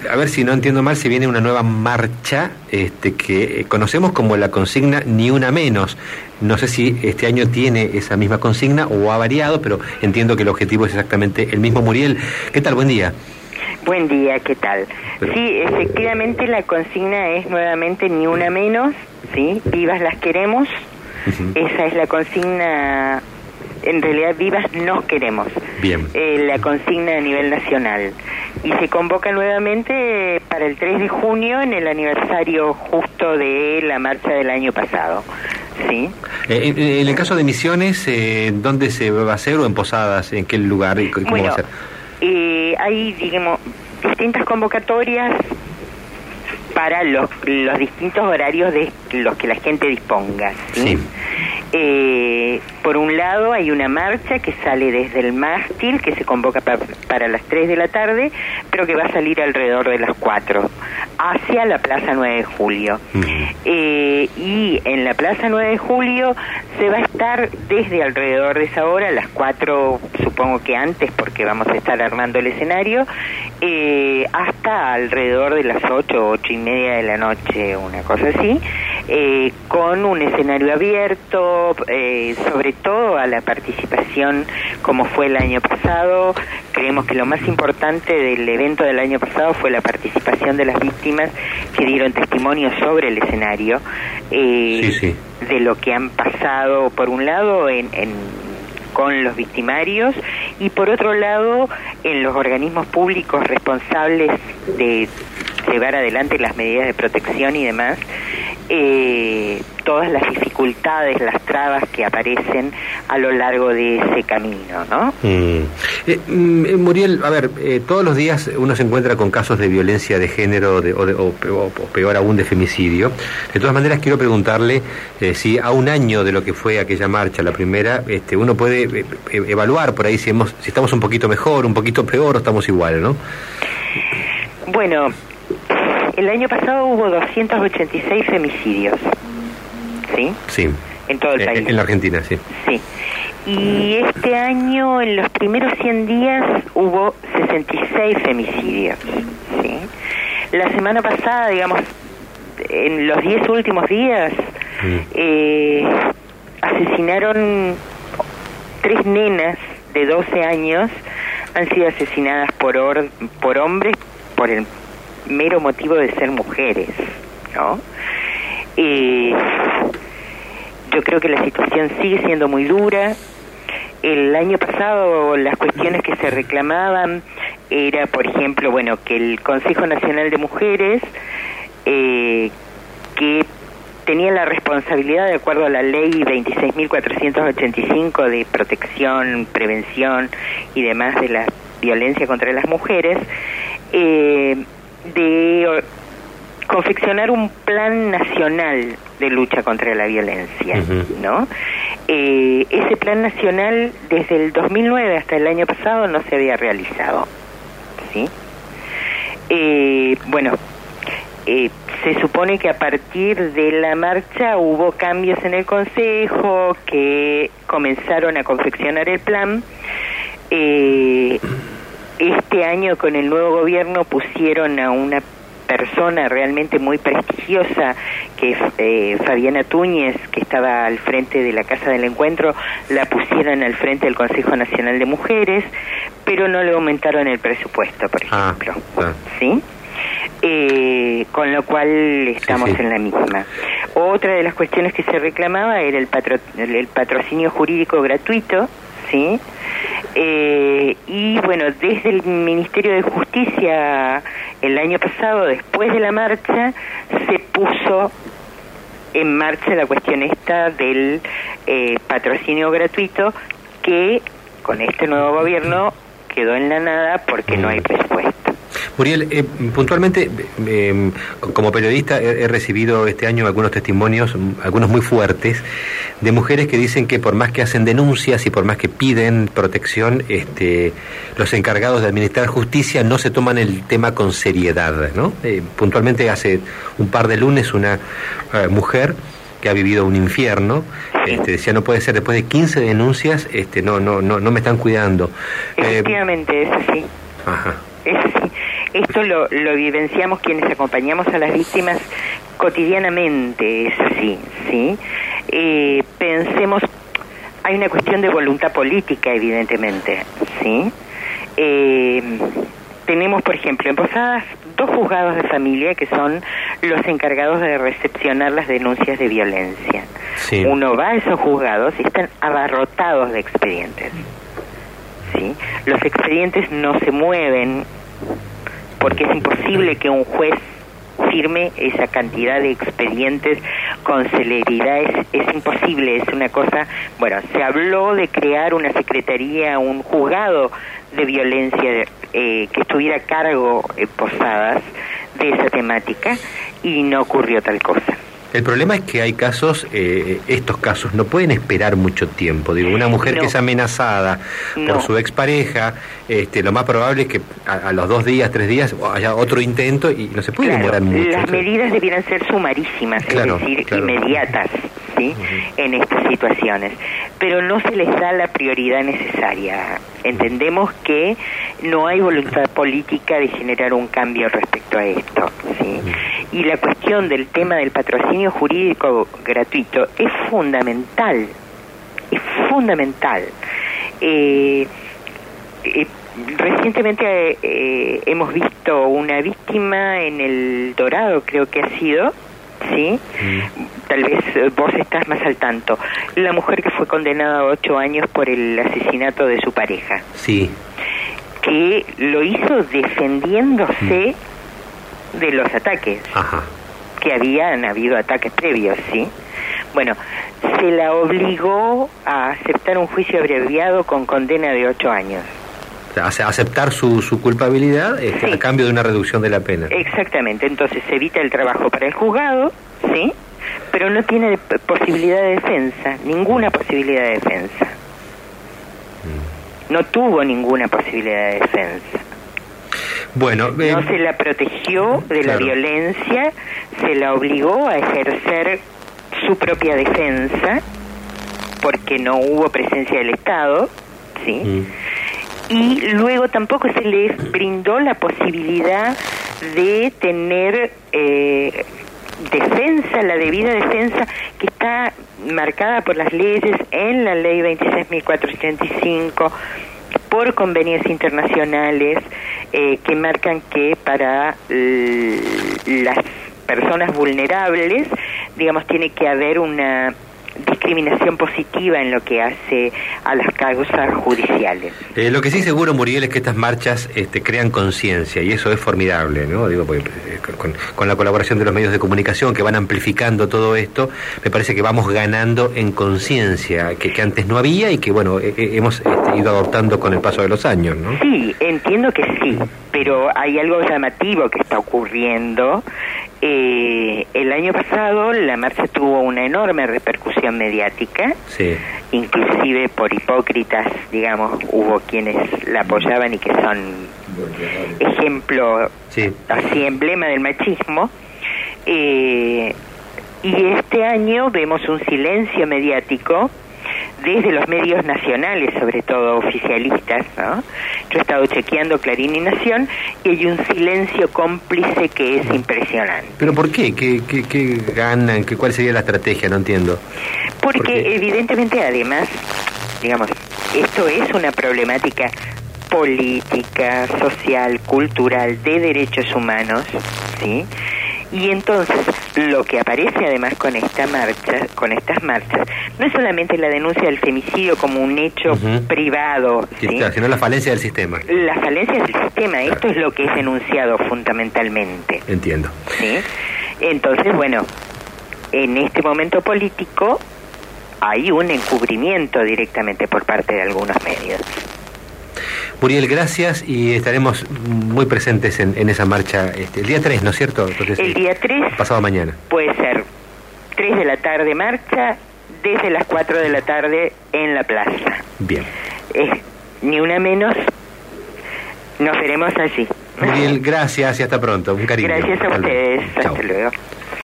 a ver si no entiendo mal, si viene una nueva marcha que conocemos como la consigna Ni Una Menos. No sé si este año tiene esa misma consigna o ha variado, pero entiendo que el objetivo es exactamente el mismo. Muriel, ¿qué tal? Buen día. Buen día, ¿qué tal? Sí, efectivamente la consigna es nuevamente Ni Una Menos, ¿sí? Vivas las queremos. Esa es la consigna, en realidad vivas nos queremos. Bien. La consigna a nivel nacional. Y se convoca nuevamente para el 3 de junio en el aniversario justo de la marcha del año pasado. ¿Sí? En el caso de Misiones, ¿dónde se va a hacer o en Posadas? ¿En qué lugar y cómo va a ser? Hay, digamos, distintas convocatorias para los distintos horarios de los que la gente disponga, ¿sí? Por un lado hay una marcha que sale desde el mástil, que se convoca para las 3 de la tarde, pero que va a salir alrededor de las 4, hacia la Plaza 9 de Julio. Y en la Plaza 9 de Julio se va a estar desde alrededor de esa hora, las 4, supongo que antes, porque vamos a estar armando el escenario, hasta alrededor de las 8 y media de la noche, una cosa así, con un escenario abierto, sobre todo a la participación como fue el año pasado. Creemos que lo más importante del evento del año pasado fue la participación de las víctimas que dieron testimonio sobre el escenario, de lo que han pasado, por un lado, con los victimarios, y por otro lado en los organismos públicos responsables de llevar adelante las medidas de protección y demás, todas las dificultades, las trabas que aparecen a lo largo de ese camino, ¿no? Muriel, a ver, todos los días uno se encuentra con casos de violencia de género o peor aún de femicidio. De todas maneras quiero preguntarle si a un año de lo que fue aquella marcha, la primera, uno puede evaluar por ahí si estamos un poquito mejor, un poquito peor o estamos igual, ¿no? Bueno, el año pasado hubo 286 femicidios, ¿sí? Sí. En todo el país. En la Argentina, sí. Sí. Y este año, en los primeros 100 días, hubo 66 femicidios, ¿sí? La semana pasada, digamos, en los 10 últimos días, asesinaron 3 nenas de 12 años, han sido asesinadas por hombres por el mero motivo de ser mujeres, ¿no? Yo creo que la situación sigue siendo muy dura. El año pasado las cuestiones que se reclamaban era, por ejemplo, bueno, que el Consejo Nacional de Mujeres, que tenía la responsabilidad, de acuerdo a la ley 26.485 de protección, prevención y demás de la violencia contra las mujeres, de confeccionar un plan nacional de lucha contra la violencia, ¿no? Ese plan nacional desde el 2009 hasta el año pasado no se había realizado, ¿sí? Se supone que a partir de la marcha hubo cambios en el Consejo que comenzaron a confeccionar el plan. Este año con el nuevo gobierno pusieron a una persona realmente muy prestigiosa, que es Fabiana Túñez, que estaba al frente de la Casa del Encuentro, la pusieron al frente del Consejo Nacional de Mujeres, pero no le aumentaron el presupuesto, por ejemplo. ¿Sí? Con lo cual estamos en la misma. Otra de las cuestiones que se reclamaba era el patrocinio jurídico gratuito, ¿sí? Y bueno, desde el Ministerio de Justicia el año pasado, después de la marcha, se puso en marcha la cuestión esta del patrocinio gratuito, que con este nuevo gobierno quedó en la nada porque no hay presupuesto. Muriel, puntualmente, como periodista he recibido este año algunos testimonios, algunos muy fuertes, de mujeres que dicen que por más que hacen denuncias y por más que piden protección, los encargados de administrar justicia no se toman el tema con seriedad, ¿no? Puntualmente hace un par de lunes una mujer que ha vivido un infierno, decía, no puede ser, después de 15 denuncias, no me están cuidando. Efectivamente, es así. Ajá. Es así. Esto lo vivenciamos quienes acompañamos a las víctimas cotidianamente, es así, ¿sí? Pensemos, hay una cuestión de voluntad política, evidentemente, ¿sí? Tenemos, por ejemplo, en Posadas 2 juzgados de familia que son los encargados de recepcionar las denuncias de violencia. Sí. Uno va a esos juzgados y están abarrotados de expedientes, ¿sí? Los expedientes no se mueven porque es imposible que un juez firme esa cantidad de expedientes con celeridad, es imposible, es una cosa. Bueno, se habló de crear una secretaría, un juzgado de violencia que estuviera a cargo Posadas de esa temática y no ocurrió tal cosa. El problema es que hay casos, estos casos no pueden esperar mucho tiempo. Digo, una mujer que es amenazada por su expareja, lo más probable es que a los 2 días, 3 días haya otro intento y no se puede demorar mucho. Las medidas debieran ser sumarísimas, es decir, inmediatas, ¿sí? En estas situaciones. Pero no se les da la prioridad necesaria. Entendemos que no hay voluntad política de generar un cambio respecto a esto, ¿sí? Y la cuestión del tema del patrocinio jurídico gratuito es fundamental, recientemente hemos visto una víctima en El Dorado, creo que ha sido, ¿sí? Tal vez vos estás más al tanto. La mujer que fue condenada a 8 años por el asesinato de su pareja. Sí. Que lo hizo defendiéndose de los ataques. Ajá. Que habían habido ataques previos, ¿sí? Bueno, se la obligó a aceptar un juicio abreviado con condena de 8 años. Aceptar su culpabilidad sí, a cambio de una reducción de la pena. Exactamente, entonces se evita el trabajo para el juzgado, ¿sí? Pero no tiene posibilidad de defensa, ninguna posibilidad de defensa. No tuvo ninguna posibilidad de defensa. Bueno, no se la protegió de la violencia, se la obligó a ejercer su propia defensa porque no hubo presencia del Estado, ¿sí? Y luego tampoco se les brindó la posibilidad de tener defensa, la debida defensa que está marcada por las leyes en la ley 26.485, por convenios internacionales que marcan que para las personas vulnerables, digamos, tiene que haber una discriminación positiva en lo que hace a las causas judiciales. Lo que sí seguro, Muriel, es que estas marchas crean conciencia y eso es formidable, ¿no? Digo, porque, con la colaboración de los medios de comunicación que van amplificando todo esto, me parece que vamos ganando en conciencia que antes no había y que, bueno, hemos ido adoptando con el paso de los años, ¿no? Sí, entiendo que sí, pero hay algo llamativo que está ocurriendo. El año pasado la marcha tuvo una enorme repercusión mediática, sí, inclusive por hipócritas, digamos, hubo quienes la apoyaban y que son ejemplo, sí, así emblema del machismo, y este año vemos un silencio mediático desde los medios nacionales, sobre todo oficialistas, ¿no? Yo he estado chequeando Clarín y Nación y hay un silencio cómplice que es impresionante. ¿Pero por qué? ¿Qué ganan? ¿Cuál sería la estrategia? No entiendo. Porque evidentemente, además, digamos, esto es una problemática política, social, cultural, de derechos humanos, ¿sí? Y entonces, lo que aparece además con estas marchas, no es solamente la denuncia del femicidio como un hecho privado, ¿sí? Claro, sino la falencia del sistema. La falencia del sistema, claro. Esto es lo que es denunciado fundamentalmente. Entiendo. ¿Sí? Entonces, bueno, en este momento político hay un encubrimiento directamente por parte de algunos medios. Muriel, gracias y estaremos muy presentes en esa marcha el día 3, ¿no es cierto? Entonces, el día 3. Pasado mañana. Puede ser 3 de la tarde marcha, desde las 4 de la tarde en la plaza. Bien. Ni una menos, nos veremos allí. Muriel, gracias y hasta pronto. Un cariño. Gracias a ustedes. Hasta luego.